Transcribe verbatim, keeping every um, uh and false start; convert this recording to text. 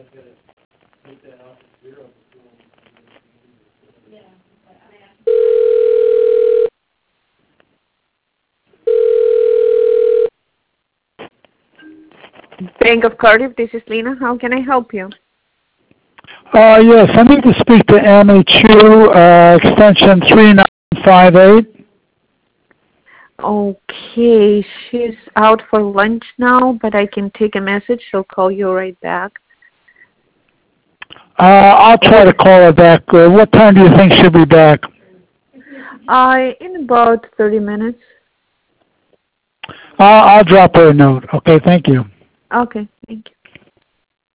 Bank of Cardiff, this is Lena. How can I help you? Uh, yes, I need to speak to Annie Chu, uh, extension three nine five eight. Okay, she's out for lunch now, but I can take a message. She'll call you right back. Uh, I'll try to call her back. Uh, what time do you think she'll be back? Uh, in about thirty minutes. Uh, I'll drop her a note. Okay, thank you. Okay, thank you.